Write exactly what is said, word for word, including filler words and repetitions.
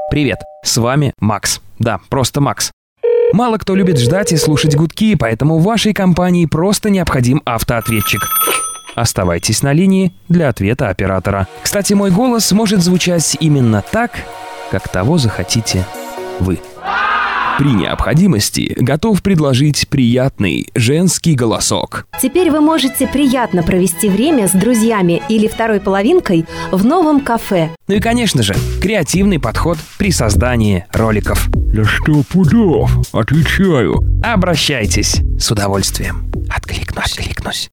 Привет, с вами Макс. Да, просто Макс. Мало кто любит ждать и слушать гудки, поэтому в вашей компании просто необходим автоответчик. Оставайтесь на линии для ответа оператора. Кстати, мой голос может звучать именно так, как того захотите вы. При необходимости готов предложить приятный женский голосок. Теперь вы можете приятно провести время с друзьями или второй половинкой в новом кафе. Ну и, конечно же, креативный подход при создании роликов. Да сто пудов, отвечаю. Обращайтесь, с удовольствием. Откликнусь, откликнусь.